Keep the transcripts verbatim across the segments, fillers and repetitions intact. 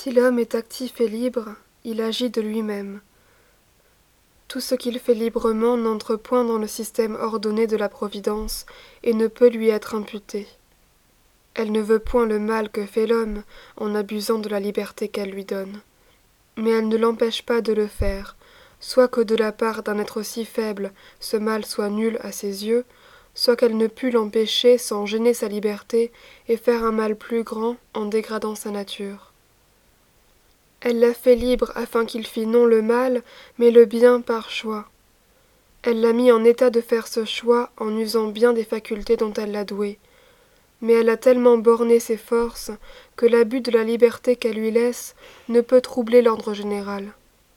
Si l'homme est actif et libre, il agit de lui-même. Tout ce qu'il fait librement n'entre point dans le système ordonné de la Providence et ne peut lui être imputé. Elle ne veut point le mal que fait l'homme en abusant de la liberté qu'elle lui donne. Mais elle ne l'empêche pas de le faire, soit que de la part d'un être si faible ce mal soit nul à ses yeux, soit qu'elle ne pût l'empêcher sans gêner sa liberté et faire un mal plus grand en dégradant sa nature. Elle l'a fait libre afin qu'il fît non le mal, mais le bien par choix. Elle l'a mis en état de faire ce choix en usant bien des facultés dont elle l'a doué. Mais elle a tellement borné ses forces que l'abus de la liberté qu'elle lui laisse ne peut troubler l'ordre général.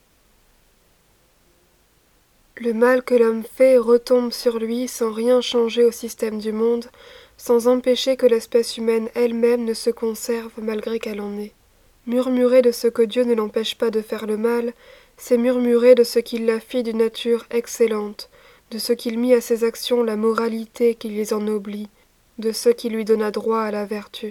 Le mal que l'homme fait retombe sur lui sans rien changer au système du monde, sans empêcher que l'espèce humaine elle-même ne se conserve malgré qu'elle en ait. Murmurer de ce que Dieu ne l'empêche pas de faire le mal, c'est murmurer de ce qu'il la fit d'une nature excellente, de ce qu'il mit à ses actions la moralité qui les ennoblit, de ce qui lui donna droit à la vertu.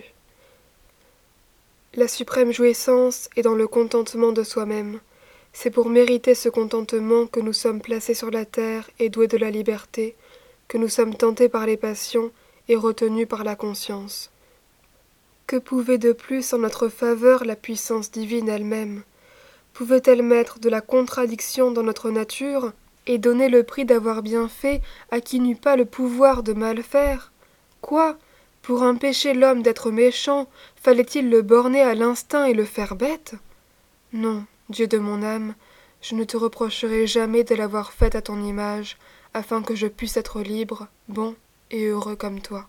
La suprême jouissance est dans le contentement de soi-même. C'est pour mériter ce contentement que nous sommes placés sur la terre et doués de la liberté, que nous sommes tentés par les passions et retenus par la conscience. Que pouvait de plus en notre faveur la puissance divine elle-même? Pouvait-elle mettre de la contradiction dans notre nature et donner le prix d'avoir bien fait à qui n'eut pas le pouvoir de mal faire? Quoi? Pour empêcher l'homme d'être méchant, fallait-il le borner à l'instinct et le faire bête? Non, Dieu de mon âme, je ne te reprocherai jamais de l'avoir faite à ton image, afin que je puisse être libre, bon et heureux comme toi.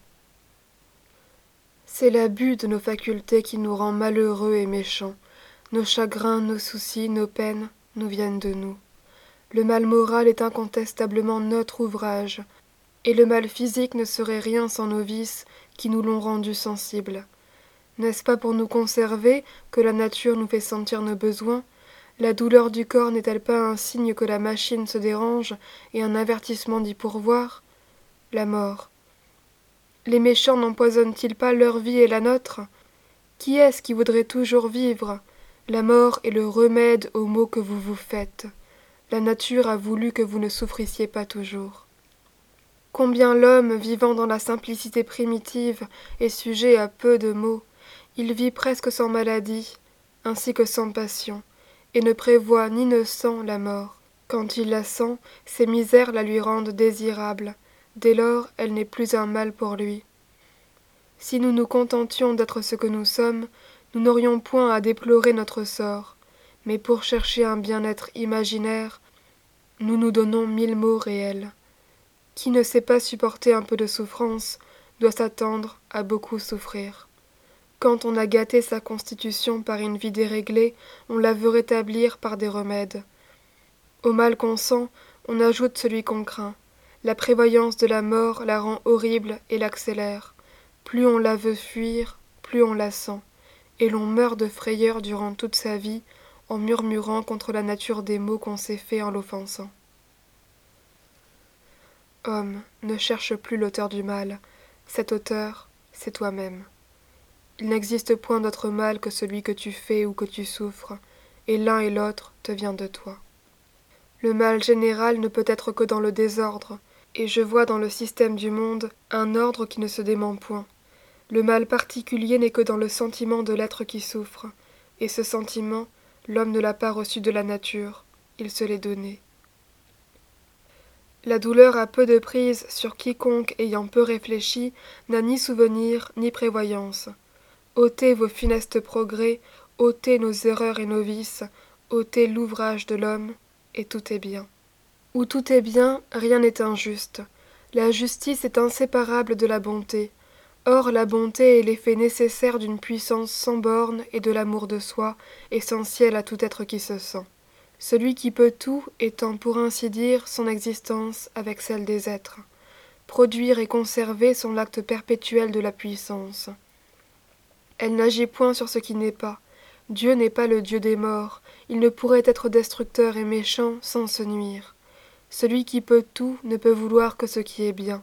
C'est l'abus de nos facultés qui nous rend malheureux et méchants. Nos chagrins, nos soucis, nos peines nous viennent de nous. Le mal moral est incontestablement notre ouvrage, et le mal physique ne serait rien sans nos vices qui nous l'ont rendu sensible. N'est-ce pas pour nous conserver que la nature nous fait sentir nos besoins? La douleur du corps n'est-elle pas un signe que la machine se dérange et un avertissement d'y pourvoir? La mort. Les méchants n'empoisonnent-ils pas leur vie et la nôtre? Qui est-ce qui voudrait toujours vivre? La mort est le remède aux maux que vous vous faites. La nature a voulu que vous ne souffrissiez pas toujours. Combien l'homme, vivant dans la simplicité primitive, est sujet à peu de maux. Il vit presque sans maladie, ainsi que sans passion, et ne prévoit ni ne sent la mort. Quand il la sent, ses misères la lui rendent désirable. Dès lors, elle n'est plus un mal pour lui. Si nous nous contentions d'être ce que nous sommes, nous n'aurions point à déplorer notre sort, mais pour chercher un bien-être imaginaire, nous nous donnons mille maux réels. Qui ne sait pas supporter un peu de souffrance doit s'attendre à beaucoup souffrir. Quand on a gâté sa constitution par une vie déréglée, on la veut rétablir par des remèdes. Au mal qu'on sent, on ajoute celui qu'on craint. La prévoyance de la mort la rend horrible et l'accélère. Plus on la veut fuir, plus on la sent, et l'on meurt de frayeur durant toute sa vie en murmurant contre la nature des maux qu'on s'est fait en l'offensant. Homme, ne cherche plus l'auteur du mal. Cet auteur, c'est toi-même. Il n'existe point d'autre mal que celui que tu fais ou que tu souffres, et l'un et l'autre te vient de toi. Le mal général ne peut être que dans le désordre, et je vois dans le système du monde un ordre qui ne se dément point. Le mal particulier n'est que dans le sentiment de l'être qui souffre, et ce sentiment, l'homme ne l'a pas reçu de la nature, il se l'est donné. La douleur a peu de prise sur quiconque ayant peu réfléchi n'a ni souvenir ni prévoyance. ôtez vos funestes progrès, ôtez nos erreurs et nos vices, ôtez l'ouvrage de l'homme, et tout est bien. Où tout est bien, rien n'est injuste. La justice est inséparable de la bonté. Or la bonté est l'effet nécessaire d'une puissance sans bornes et de l'amour de soi, essentiel à tout être qui se sent. Celui qui peut tout étant pour ainsi dire son existence avec celle des êtres. Produire et conserver sont l'acte perpétuel de la puissance. Elle n'agit point sur ce qui n'est pas. Dieu n'est pas le Dieu des morts, il ne pourrait être destructeur et méchant sans se nuire. Celui qui peut tout ne peut vouloir que ce qui est bien.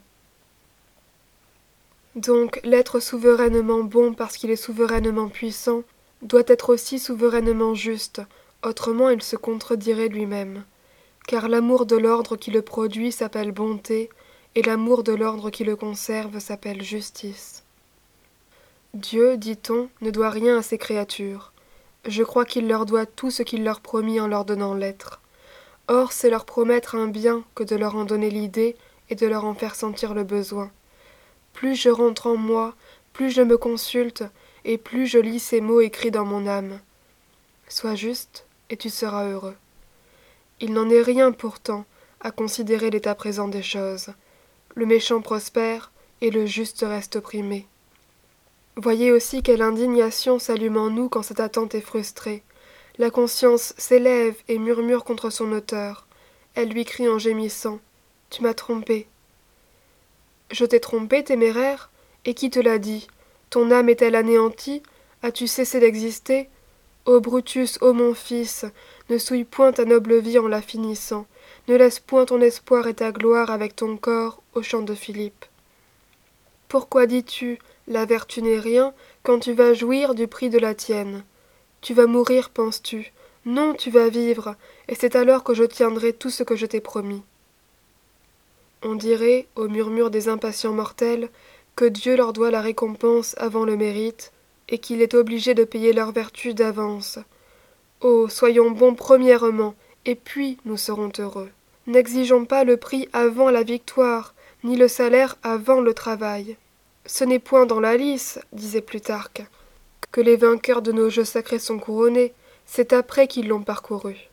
Donc l'être souverainement bon parce qu'il est souverainement puissant doit être aussi souverainement juste, autrement il se contredirait lui-même. Car l'amour de l'ordre qui le produit s'appelle bonté, et l'amour de l'ordre qui le conserve s'appelle justice. Dieu, dit-on, ne doit rien à ses créatures. Je crois qu'il leur doit tout ce qu'il leur promit en leur donnant l'être. Or, c'est leur promettre un bien que de leur en donner l'idée et de leur en faire sentir le besoin. Plus je rentre en moi, plus je me consulte, et plus je lis ces mots écrits dans mon âme. Sois juste, et tu seras heureux. Il n'en est rien pourtant à considérer l'état présent des choses. Le méchant prospère, et le juste reste opprimé. Voyez aussi quelle indignation s'allume en nous quand cette attente est frustrée. La conscience s'élève et murmure contre son auteur. Elle lui crie en gémissant « Tu m'as trompé !»« Je t'ai trompé, téméraire ? Et qui te l'a dit ? Ton âme est-elle anéantie ? As-tu cessé d'exister ? Ô Brutus, ô mon fils, ne souille point ta noble vie en la finissant, ne laisse point ton espoir et ta gloire avec ton corps au champ de Philippe. Pourquoi dis-tu, la vertu n'est rien, quand tu vas jouir du prix de la tienne ? Tu vas mourir, penses-tu ? Non, tu vas vivre, et c'est alors que je tiendrai tout ce que je t'ai promis. On dirait, au murmure des impatients mortels, que Dieu leur doit la récompense avant le mérite, et qu'il est obligé de payer leur vertu d'avance. Oh, soyons bons premièrement, et puis nous serons heureux. N'exigeons pas le prix avant la victoire, ni le salaire avant le travail. Ce n'est point dans la lice, disait Plutarque, que les vainqueurs de nos jeux sacrés sont couronnés, c'est après qu'ils l'ont parcouru.